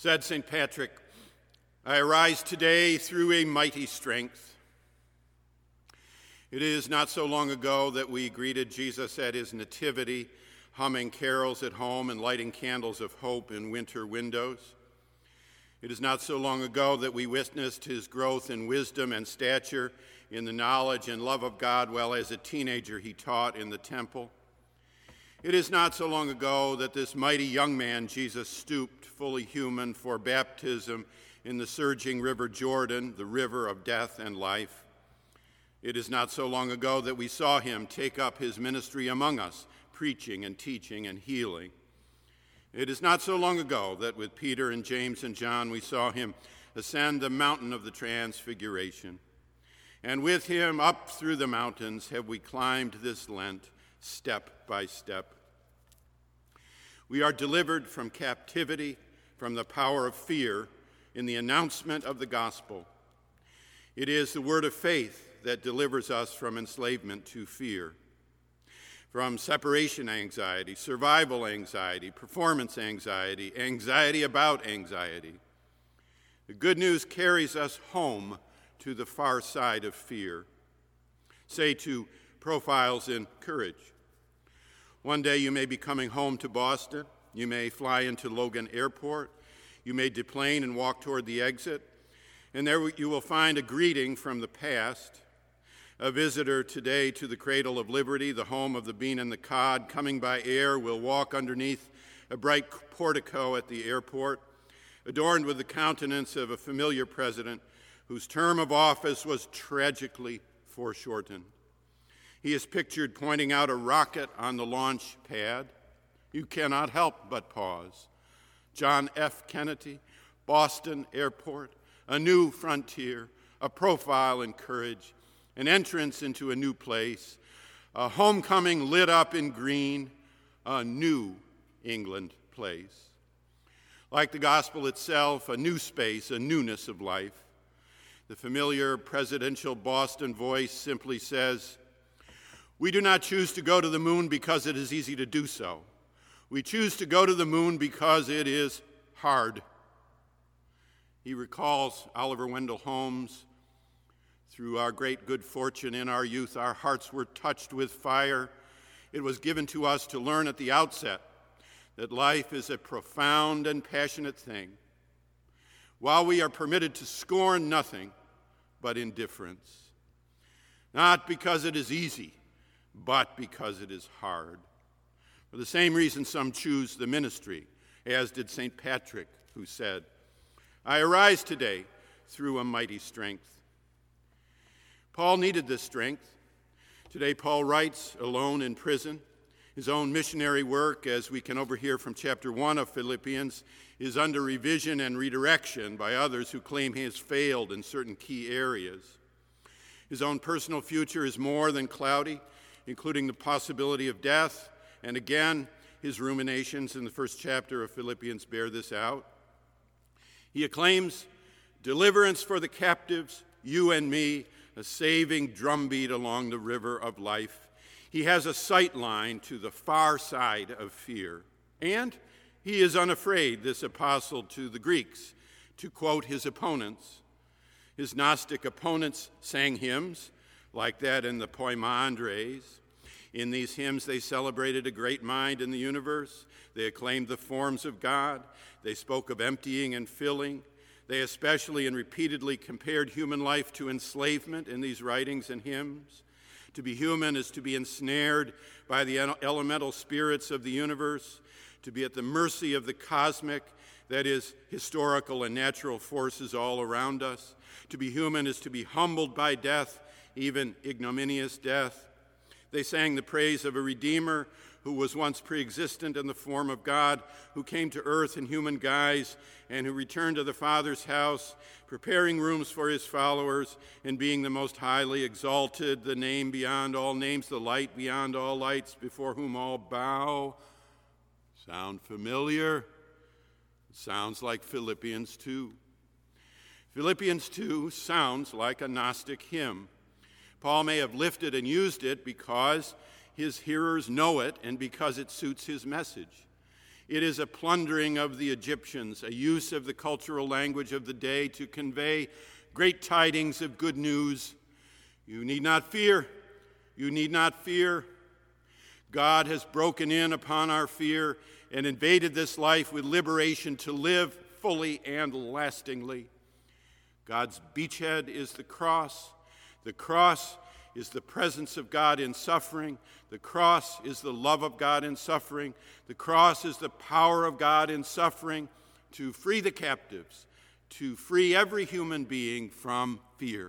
Said St. Patrick, "I arise today through a mighty strength." It is not so long ago that we greeted Jesus at his nativity, humming carols at home and lighting candles of hope in winter windows. It is not so long ago that we witnessed his growth in wisdom and stature in the knowledge and love of God while as a teenager he taught in the temple. It is not so long ago that this mighty young man, Jesus, stooped, fully human, for baptism in the surging river Jordan, the river of death and life. It is not so long ago that we saw him take up his ministry among us, preaching and teaching and healing. It is not so long ago that with Peter and James and John we saw him ascend the mountain of the Transfiguration. And with him up through the mountains have we climbed this Lent, step by step. We are delivered from captivity, from the power of fear, in the announcement of the gospel. It is the word of faith that delivers us from enslavement to fear, from separation anxiety, survival anxiety, performance anxiety, anxiety about anxiety. The good news carries us home to the far side of fear, say to Profiles in Courage. One day you may be coming home to Boston. You may fly into Logan Airport. You may deplane and walk toward the exit. And there you will find a greeting from the past. A visitor today to the cradle of liberty, the home of the bean and the cod, coming by air, will walk underneath a bright portico at the airport, adorned with the countenance of a familiar president whose term of office was tragically foreshortened. He is pictured pointing out a rocket on the launch pad. You cannot help but pause. John F. Kennedy, Boston Airport, a new frontier, a profile in courage, an entrance into a new place, a homecoming lit up in green, a new England place. Like the gospel itself, a new space, a newness of life. The familiar presidential Boston voice simply says, "We do not choose to go to the moon because it is easy to do so. We choose to go to the moon because it is hard." He recalls Oliver Wendell Holmes. "Through our great good fortune in our youth, our hearts were touched with fire. It was given to us to learn at the outset that life is a profound and passionate thing, while we are permitted to scorn nothing but indifference, not because it is easy, but because it is hard." For the same reason, some choose the ministry, as did St. Patrick, who said, "I arise today through a mighty strength." Paul needed this strength. Today, Paul writes alone in prison. His own missionary work, as we can overhear from chapter 1 of Philippians, is under revision and redirection by others who claim he has failed in certain key areas. His own personal future is more than cloudy, including the possibility of death, and again, his ruminations in the first chapter of Philippians bear this out. He acclaims deliverance for the captives, you and me, a saving drumbeat along the river of life. He has a sight line to the far side of fear, and he is unafraid, this apostle to the Greeks, to quote his opponents. His Gnostic opponents sang hymns like that in the Poimandres. In these hymns, they celebrated a great mind in the universe. They acclaimed the forms of God. They spoke of emptying and filling. They especially and repeatedly compared human life to enslavement in these writings and hymns. To be human is to be ensnared by the elemental spirits of the universe, to be at the mercy of the cosmic, that is, historical and natural forces all around us. To be human is to be humbled by death, even ignominious death. They sang the praise of a Redeemer who was once pre-existent in the form of God, who came to earth in human guise, and who returned to the Father's house, preparing rooms for his followers, and being the most highly exalted, the name beyond all names, the light beyond all lights, before whom all bow. Sound familiar? It sounds like Philippians 2. Philippians 2 sounds like a Gnostic hymn. Paul may have lifted and used it because his hearers know it and because it suits his message. It is a plundering of the Egyptians, a use of the cultural language of the day to convey great tidings of good news. You need not fear. You need not fear. God has broken in upon our fear and invaded this life with liberation to live fully and lastingly. God's beachhead is the cross. The cross is the presence of God in suffering. The cross is the love of God in suffering. The cross is the power of God in suffering to free the captives, to free every human being from fear.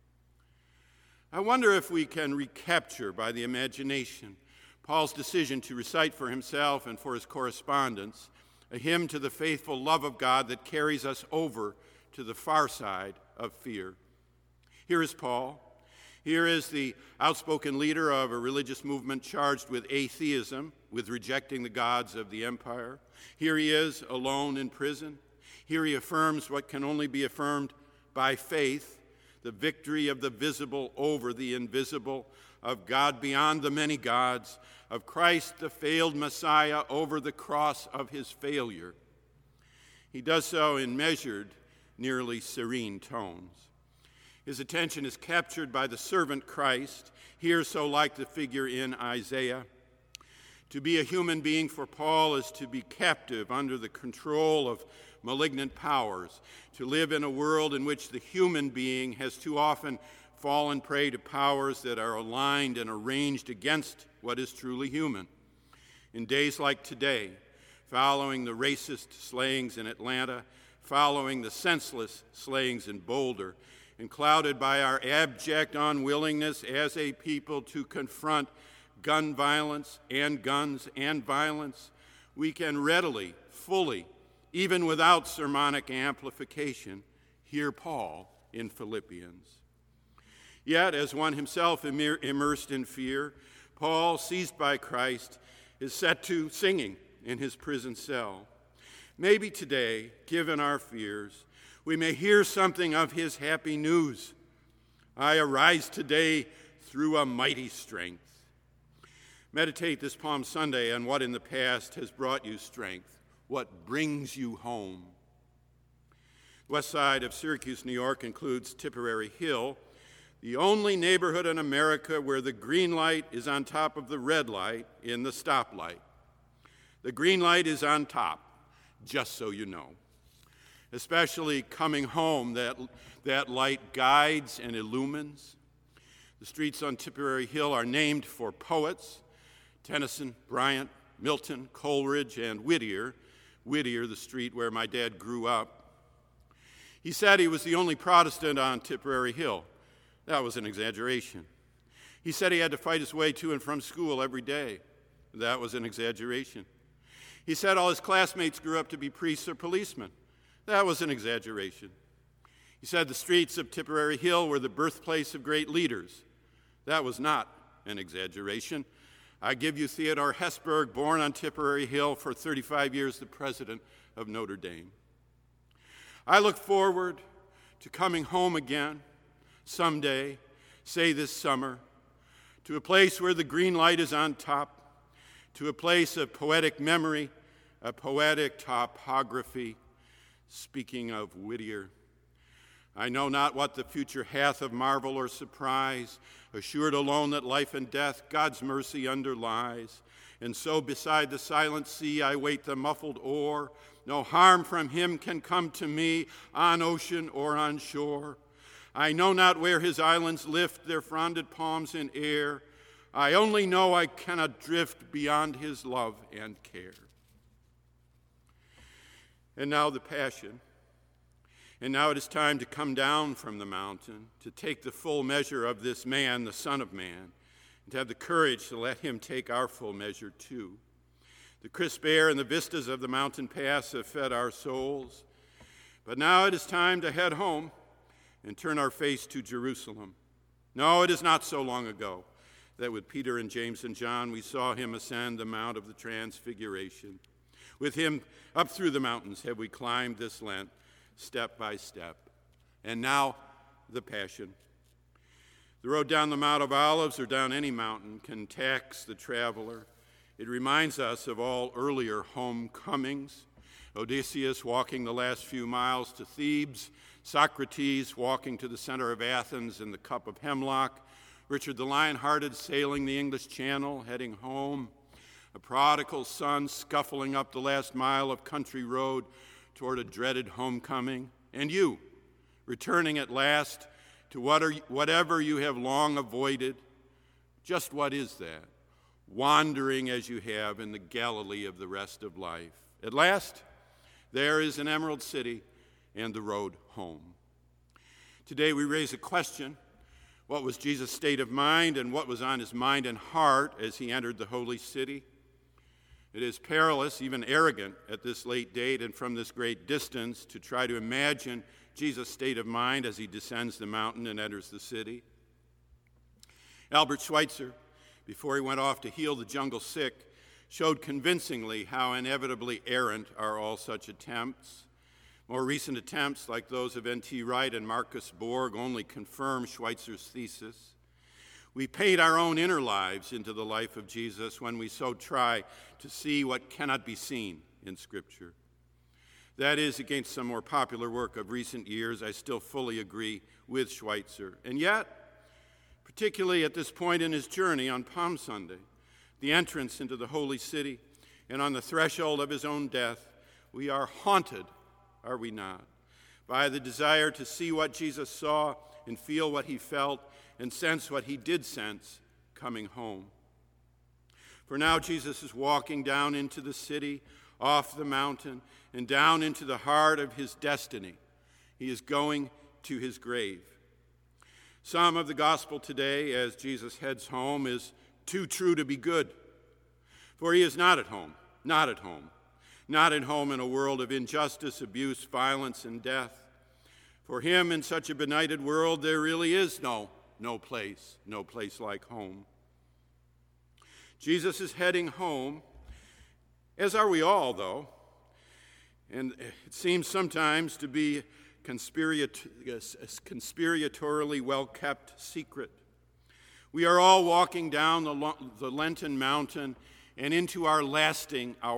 I wonder if we can recapture by the imagination Paul's decision to recite for himself and for his correspondents a hymn to the faithful love of God that carries us over to the far side of fear. Here is Paul. Here is the outspoken leader of a religious movement charged with atheism, with rejecting the gods of the empire. Here he is, alone in prison. Here he affirms what can only be affirmed by faith, the victory of the visible over the invisible, of God beyond the many gods, of Christ the failed Messiah over the cross of his failure. He does so in measured, nearly serene tones. His attention is captured by the servant Christ, here so like the figure in Isaiah. To be a human being for Paul is to be captive under the control of malignant powers, to live in a world in which the human being has too often fallen prey to powers that are aligned and arranged against what is truly human. In days like today, following the racist slayings in Atlanta, following the senseless slayings in Boulder, and clouded by our abject unwillingness as a people to confront gun violence and guns and violence, we can readily, fully, even without sermonic amplification, hear Paul in Philippians. Yet, as one himself immersed in fear, Paul, seized by Christ, is set to singing in his prison cell. Maybe today, given our fears, we may hear something of his happy news. I arise today through a mighty strength. Meditate this Palm Sunday on what in the past has brought you strength, what brings you home. The west side of Syracuse, New York includes Tipperary Hill, the only neighborhood in America where the green light is on top of the red light in the stoplight. The green light is on top, just so you know. Especially coming home, that light guides and illumines. The streets on Tipperary Hill are named for poets: Tennyson, Bryant, Milton, Coleridge, and Whittier. Whittier, the street where my dad grew up. He said he was the only Protestant on Tipperary Hill. That was an exaggeration. He said he had to fight his way to and from school every day. That was an exaggeration. He said all his classmates grew up to be priests or policemen. That was an exaggeration. He said the streets of Tipperary Hill were the birthplace of great leaders. That was not an exaggeration. I give you Theodore Hesburgh, born on Tipperary Hill, for 35 years the president of Notre Dame. I look forward to coming home again someday, say this summer, to a place where the green light is on top, to a place of poetic memory, a poetic topography. Speaking of Whittier, I know not what the future hath of marvel or surprise, assured alone that life and death God's mercy underlies. And so beside the silent sea I wait the muffled oar. No harm from him can come to me on ocean or on shore. I know not where his islands lift their fronded palms in air. I only know I cannot drift beyond his love and care. And now the Passion. And now it is time to come down from the mountain, to take the full measure of this man, the Son of Man, and to have the courage to let him take our full measure too. The crisp air and the vistas of the mountain pass have fed our souls. But now it is time to head home and turn our face to Jerusalem. No, it is not so long ago that with Peter and James and John we saw him ascend the Mount of the Transfiguration. With him up through the mountains have we climbed this Lent, step by step. And now the Passion. The road down the Mount of Olives or down any mountain can tax the traveler. It reminds us of all earlier homecomings. Odysseus walking the last few miles to Thebes, Socrates walking to the center of Athens in the cup of hemlock, Richard the Lion-Hearted sailing the English Channel, heading home, a prodigal son scuffling up the last mile of country road toward a dreaded homecoming, and you, returning at last to whatever you have long avoided. Just what is that? Wandering as you have in the Galilee of the rest of life. At last, there is an emerald city and the road home. Today we raise a question. What was Jesus' state of mind and what was on his mind and heart as he entered the holy city? It is perilous, even arrogant at this late date and from this great distance to try to imagine Jesus' state of mind as he descends the mountain and enters the city. Albert Schweitzer, before he went off to heal the jungle sick, showed convincingly how inevitably errant are all such attempts. More recent attempts, like those of N.T. Wright and Marcus Borg, only confirm Schweitzer's thesis. We paint our own inner lives into the life of Jesus when we so try to see what cannot be seen in Scripture. That is against some more popular work of recent years. I still fully agree with Schweitzer. And yet, particularly at this point in his journey on Palm Sunday, the entrance into the holy city, and on the threshold of his own death, we are haunted, are we not, by the desire to see what Jesus saw and feel what he felt and sense what he did sense coming home. For now Jesus is walking down into the city, off the mountain, and down into the heart of his destiny. He is going to his grave. Some of the gospel today, as Jesus heads home, is too true to be good. For he is not at home, not at home, not at home in a world of injustice, abuse, violence, and death. For him, in such a benighted world, there really is no place like home. Jesus is heading home, as are we all, though, and it seems sometimes to be a conspiratorially well-kept secret. We are all walking down the Lenten mountain and into our last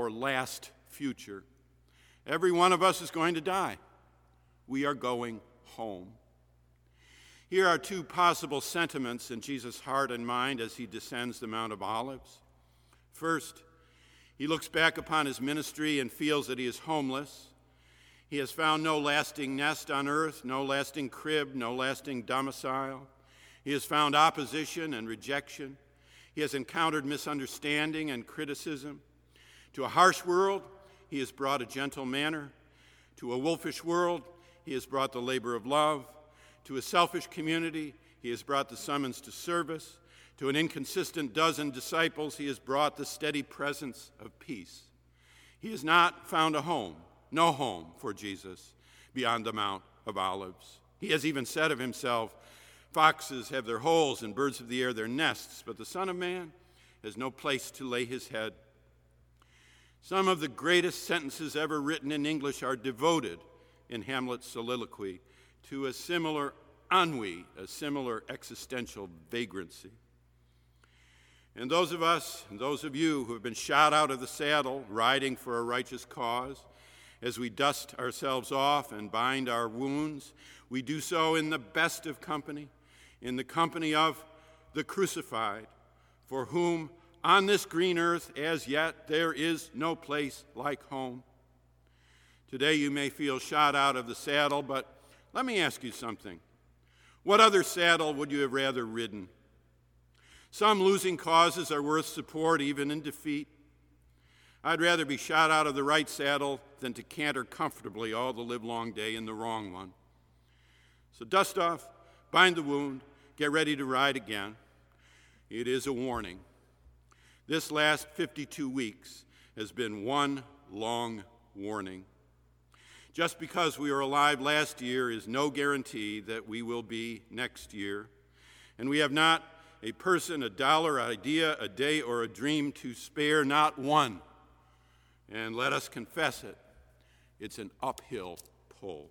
future. Every one of us is going to die. We are going home. Here are two possible sentiments in Jesus' heart and mind as he descends the Mount of Olives. First, he looks back upon his ministry and feels that he is homeless. He has found no lasting nest on earth, no lasting crib, no lasting domicile. He has found opposition and rejection. He has encountered misunderstanding and criticism. To a harsh world, he has brought a gentle manner. To a wolfish world, he has brought the labor of love. To a selfish community, he has brought the summons to service. To an inconsistent dozen disciples, he has brought the steady presence of peace. He has not found a home, no home for Jesus beyond the Mount of Olives. He has even said of himself, "Foxes have their holes and birds of the air their nests, but the Son of Man has no place to lay his head." Some of the greatest sentences ever written in English are devoted in Hamlet's soliloquy to a similar ennui, a similar existential vagrancy. And those of us, and those of you who have been shot out of the saddle, riding for a righteous cause, as we dust ourselves off and bind our wounds, we do so in the best of company, in the company of the crucified, for whom on this green earth as yet there is no place like home. Today you may feel shot out of the saddle, but let me ask you something. What other saddle would you have rather ridden? Some losing causes are worth support even in defeat. I'd rather be shot out of the right saddle than to canter comfortably all the livelong day in the wrong one. So dust off, bind the wound, get ready to ride again. It is a warning. This last 52 weeks has been one long warning. Just because we were alive last year is no guarantee that we will be next year. And we have not a person, a dollar, idea, a day, or a dream to spare, not one. And let us confess it, it's an uphill pull.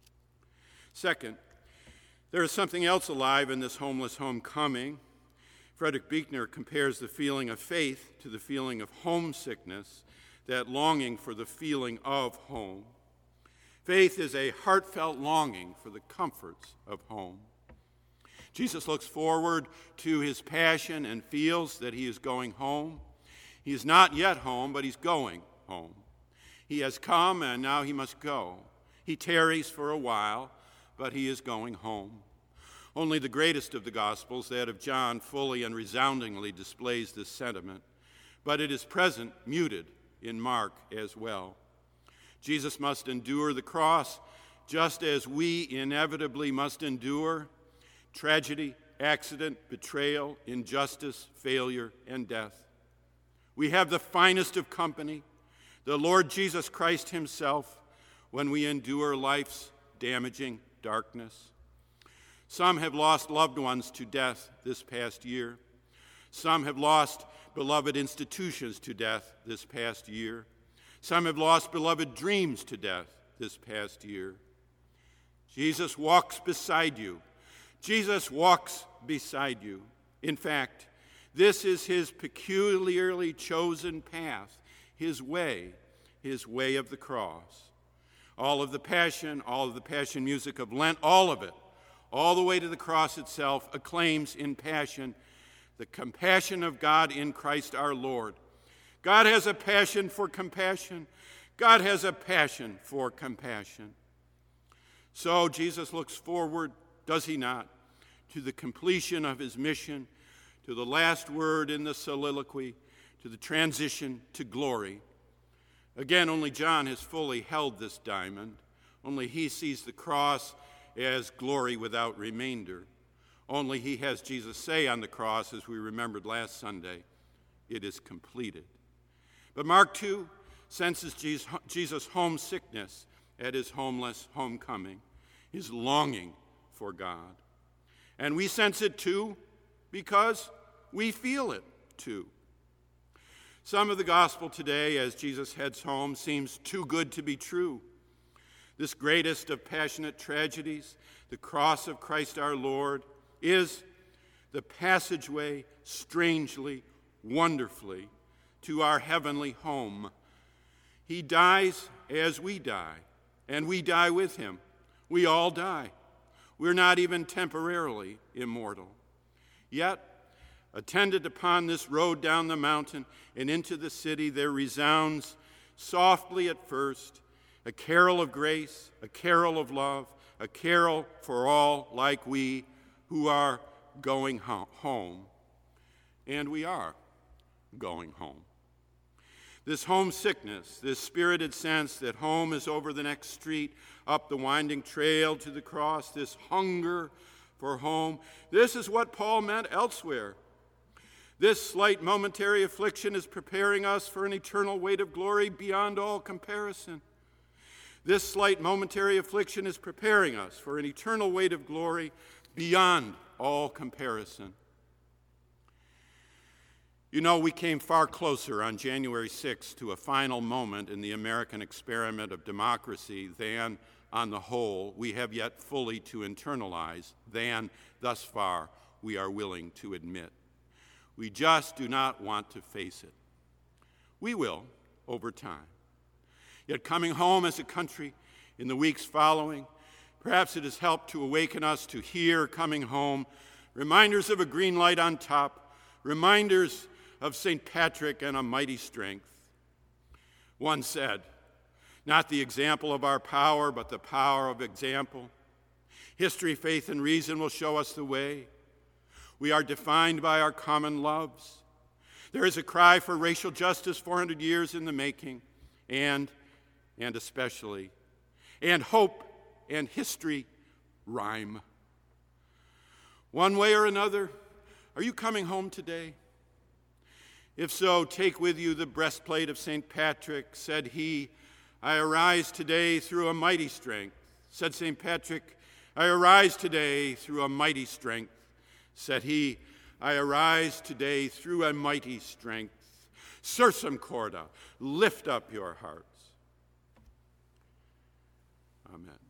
Second, there is something else alive in this homeless homecoming. Frederick Buechner compares the feeling of faith to the feeling of homesickness, that longing for the feeling of home. Faith is a heartfelt longing for the comforts of home. Jesus looks forward to his passion and feels that he is going home. He is not yet home, but he's going home. He has come, and now he must go. He tarries for a while, but he is going home. Only the greatest of the Gospels, that of John, fully and resoundingly displays this sentiment, but it is present, muted, in Mark as well. Jesus must endure the cross just as we inevitably must endure tragedy, accident, betrayal, injustice, failure, and death. We have the finest of company, the Lord Jesus Christ himself, when we endure life's damaging darkness. Some have lost loved ones to death this past year. Some have lost beloved institutions to death this past year. Some have lost beloved dreams to death this past year. Jesus walks beside you. Jesus walks beside you. In fact, this is his peculiarly chosen path, his way of the cross. All of the passion music of Lent, all of it, all the way to the cross itself, acclaims in passion the compassion of God in Christ our Lord. God has a passion for compassion. God has a passion for compassion. So Jesus looks forward, does he not, to the completion of his mission, to the last word in the soliloquy, to the transition to glory. Again, only John has fully held this diamond. Only he sees the cross as glory without remainder. Only he has Jesus say on the cross, as we remembered last Sunday, it is completed. But Mark, too, senses Jesus' homesickness at his homeless homecoming, his longing for God. And we sense it, too, because we feel it, too. Some of the gospel today, as Jesus heads home, seems too good to be true. This greatest of passionate tragedies, the cross of Christ our Lord, is the passageway, strangely, wonderfully, to our heavenly home. He dies as we die, and we die with him. We all die. We're not even temporarily immortal. Yet, attended upon this road down the mountain and into the city, there resounds, softly at first, a carol of grace, a carol of love, a carol for all like we who are going home. And we are going home. This homesickness, this spirited sense that home is over the next street, up the winding trail to the cross, this hunger for home, this is what Paul meant elsewhere. This slight momentary affliction is preparing us for an eternal weight of glory beyond all comparison. This slight momentary affliction is preparing us for an eternal weight of glory beyond all comparison. You know, we came far closer on January 6th to a final moment in the American experiment of democracy than, on the whole, we have yet fully to internalize, than, thus far, we are willing to admit. We just do not want to face it. We will, over time. Yet coming home as a country in the weeks following, perhaps it has helped to awaken us to hear coming home, reminders of a green light on top, reminders of St. Patrick and a mighty strength. One said, not the example of our power, but the power of example. History, faith, and reason will show us the way. We are defined by our common loves. There is a cry for racial justice 400 years in the making, and especially, and hope and history rhyme. One way or another, are you coming home today? If so, take with you the breastplate of St. Patrick. Said he, I arise today through a mighty strength. Said St. Patrick, I arise today through a mighty strength. Said he, I arise today through a mighty strength. Sursum corda, lift up your hearts. Amen.